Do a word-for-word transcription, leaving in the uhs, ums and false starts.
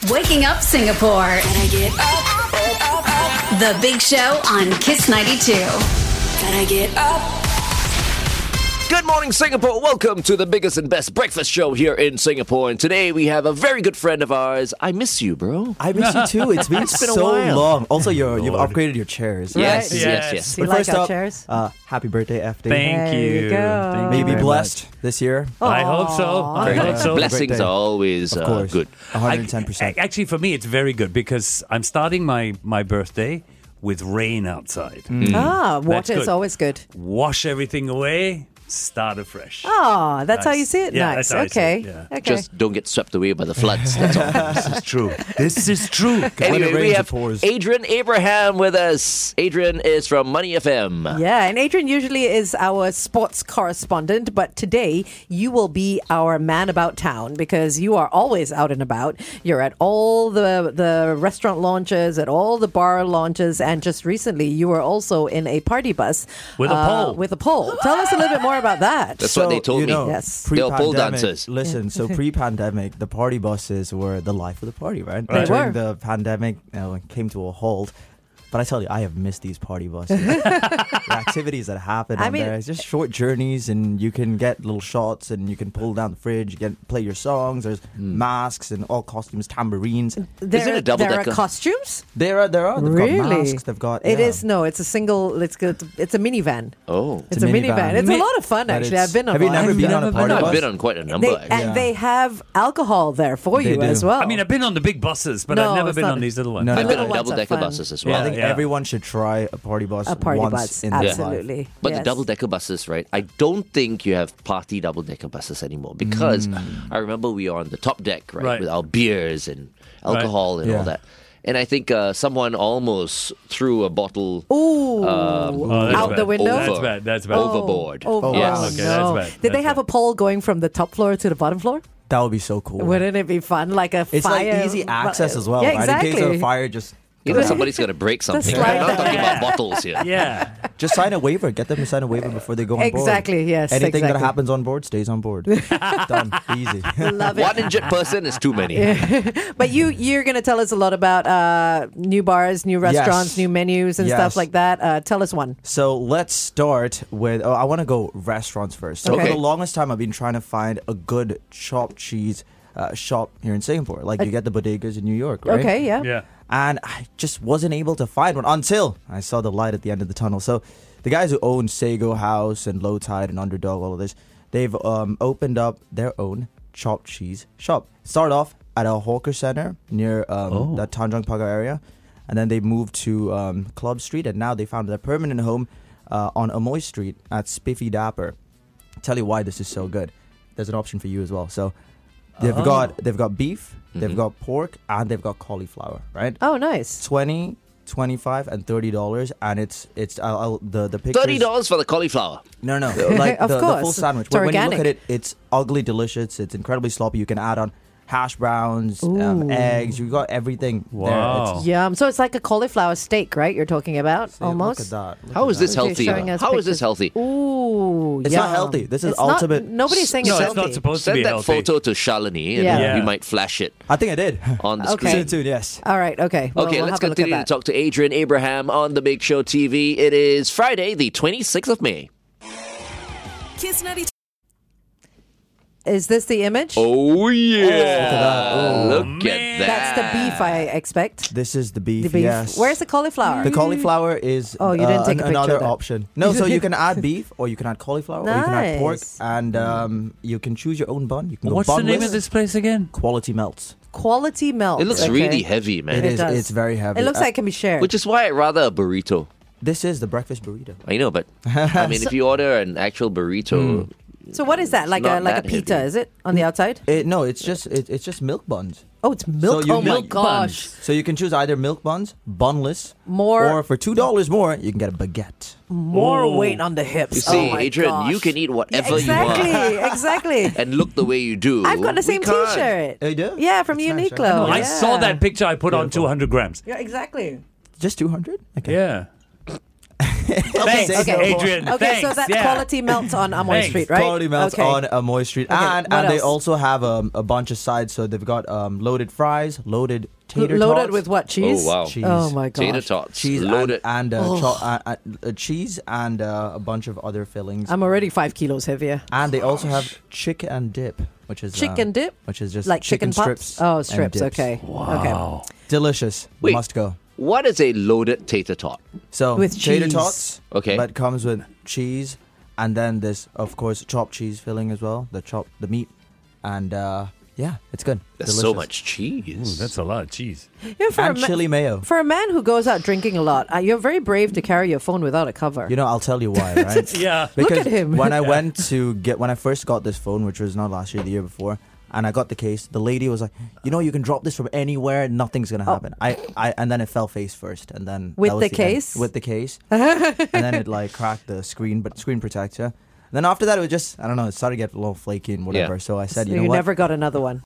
Waking Up Singapore. Gotta get up, up, up. The Big Show on Kiss ninety-two. Gotta get up. Good morning, Singapore. Welcome to the biggest and best breakfast show here in Singapore. And today we have a very good friend of ours. I miss you, bro. I miss you too. It's been, It's been a so while. long. Also, you're, you've upgraded your chairs. Yes, Right? yes, Yes. yes. Do you But like first our up, chairs? uh, happy birthday, F D. There Thank you you. go. Thank May you you be very blessed much. this year. I hope so. I Very hope nice. so. Blessings Birthday. are always Of uh, course. good. one hundred ten percent. I- Actually, for me, it's very good because I'm starting my, my birthday with rain outside. Ah, water is good. always good. Wash everything away, start afresh. Oh, that's how Nice. you see it? Yeah, nice. that's how I see okay. it, yeah. Okay. Just don't get swept away by the floods. That's all. This is true. This is true. When Anyway, it we rains, it have pours. Adrian Abraham with us. Adrian is from Money F M. Yeah, and Adrian usually is our sports correspondent, but today you will be our man about town because you are always out and about. You're at all the the restaurant launches, at all the bar launches, and just recently you were also in a party bus With a uh, pole. With a pole. Tell us a little bit more about that. That's what they told you me. know, Yes. They're pole pre-pandemic- dancers. Listen, so pre-pandemic, the party buses were the life of the party, right? They But during were. the pandemic, you know, it came to a halt. But I tell you, I have missed these party buses. The activities that happen I on mean- there. It's just short journeys, and you can get little shots, and you can pull down the fridge, you can play your songs. There's masks and all costumes, tambourines. There, Is it a double there are decker? costumes? There are, there are. They've Really? got masks. They've got. It yeah. is no, it's a single. It's good. It's a minivan. Oh. It's, a minivan. It's a Mi- lot of fun, But actually. it's- I've been on Have you one. never I've been on a never party been I've bus? been on quite a number. They, actually. and Yeah. they have alcohol there for They you do. as well. I mean, I've been on the big buses, but No, I've never it's been not- on these little ones. No, The I've been little on ones are double-decker fun. buses as I well. think Yeah. everyone should try a party bus. A party once bus, in their life. absolutely. But Yes. the double-decker buses, right? I don't think you have party double-decker buses anymore because I remember we were on the top deck, right, Right. with our beers and alcohol and Yeah. all that. And I think uh, someone almost threw a bottle Ooh, Oh, that's out bad. the window. over, That's bad. That's bad. overboard. Oh, oh, Yes. oh, Okay, no. that's bad. Did they That's have bad. a pole going from the top floor to the bottom floor? That would be so cool. Wouldn't it be fun? Like a It's fire. like easy access as well, Yeah, right? exactly. In case of a fire, just You know somebody's going to break something. slide We're not down. talking about Yeah. bottles here. Yeah. just sign a waiver. Get them to sign a waiver before they go on board. Exactly, yes, Anything that exactly. happens on board stays on board. Done. Easy. Love it. One injured person is too many. But you, you're going to tell us a lot about uh, new bars, new restaurants, Yes. new menus and Yes. stuff like that. Uh, tell us one. So let's start with. Oh, I want to go restaurants first. So Okay. for the longest time, I've been trying to find a good chopped cheese uh, shop here in Singapore. Like you get the bodegas in New York, right? Okay, yeah. Yeah. And I just wasn't able to find one until I saw the light at the end of the tunnel. So the guys who own Sago House and Low Tide and Underdog, all of this, they've um, opened up their own chopped cheese shop. Started off at a hawker center near um, Oh. the Tanjong Pagar area, and then they moved to um, Club Street, and now they found their permanent home uh, on Amoy Street at Spiffy Dapper. Tell you why this is so good. There's an option for you as well. So they've Oh. got they've got beef, they've Mhm. got pork, and they've got cauliflower, right? Oh, nice. twenty, twenty-five, and thirty dollars, and it's it's I'll, I'll, the the pictures. Thirty dollars for the cauliflower. No, no, like Of the, the full course. sandwich. It's When, when you look organic. at it, it's ugly delicious. It's incredibly sloppy. You can add on hash browns, um, Ooh. eggs. You got everything there. Wow. It's, Yum. So it's like a cauliflower steak, right? You're talking about see, almost. Look at that. Look How at is this that. Okay, healthy? showing us How is this pictures. healthy? Ooh, It's not yum. healthy. This is It's not- ultimate- nobody's saying No, it's it's healthy. not supposed to Send be that healthy. photo to Shalini and Yeah. Yeah. we might flash it I think I did. on the Okay. screen. Soon, soon, yes. All right. Okay. Well, Okay, we'll let's have a look at continue to that. talk to Adrian Abraham on The Big Show T V. It is Friday, the twenty-sixth of May. Kiss ninety-two. Is this the image? Oh, yeah. that. Look man. at that. That's the beef, I expect. This is the beef. The beef. Yes. Where's the cauliflower? The cauliflower is Oh, you didn't uh, take a an- picture of another that. option. No, so you can add beef, or you can add cauliflower, or you can add pork, Nice. and um, you can choose your own bun. You can go What's the name bunless. of this place again? Quality melts. Quality milk. It looks Okay. really heavy, It man. It is. does. It's very heavy. It looks Uh, like it can be shared. Which is why I'd rather a burrito. this is the breakfast burrito. I know, but I mean, if you order an actual burrito, so what is that? Like a not like a that pita? heavy. Is it on the outside? It, no, it's just it, it's just milk buns. Oh, it's milk. So you oh my milk gosh. So you can choose either milk buns, bunless, More or for two dollars more, you can get a baguette. more Oh. weight on the hips. you see, oh my Adrian, gosh. you can eat whatever exactly, you want exactly. and look the way you do. I've got the We same can't. T-shirt. Oh, you do? Yeah, from That's nice, Uniqlo. right? No, I yeah. saw that picture. I put on Beautiful. two hundred grams. Yeah, exactly. Just two hundred? Okay. Yeah. Thanks, Sago Okay. Adrian. Okay, so Thanks. that yeah. quality melts on Amoy Thanks. Street, right? Quality melts okay. on Amoy Street, Okay, and what and they else? also have um, a bunch of sides. So they've got um, loaded fries, loaded tater Loaded tots, with what? Cheese? Oh, wow. Cheese. Oh, my God. Tater tots. cheese loaded. and, and uh, cho- uh, uh, uh, cheese and uh, a bunch of other fillings. I'm already five kilos heavier. and they also have chicken and dip, which is Chicken um, dip? which is just Like chicken, strips. pups? Oh, and strips. dips. Okay. Wow. Delicious. Wait. Must go. What is a loaded tater tot? So With tater cheese. tots, Okay. but comes with cheese, and then there's of course chopped cheese filling as well. The chop, the meat, and uh, yeah, it's good. That's Delicious. so much cheese. Ooh, that's a lot of cheese. You know, for, And a ma- chili mayo. for a man who goes out drinking a lot, uh, you're very brave to carry your phone without a cover. You know, I'll tell you why, right? Yeah. Look Because at him. when I went to get when I first got this phone, which was not last year, the year before, and I got the case, the lady was like, "You know, you can drop this from anywhere, nothing's gonna happen." I, I and then it fell face first, and then With that was the end. case? with the case, and then it like cracked the screen, but screen protector. Then after that, it was just I don't know, it started to get a little flaky and whatever. Yeah. So I said, So you know you what? never got another one.